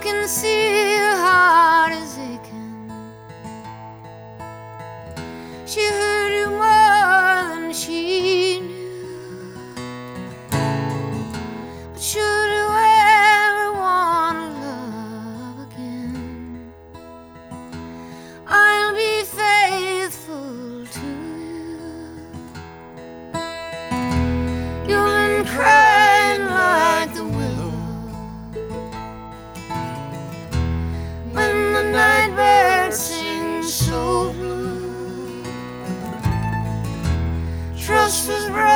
can see her heart is aching. She hurt you more than she knew. But should you ever want to love again, I'll be faithful to you. You've been crying like the willow when the night bird sings so blue. Trust was broken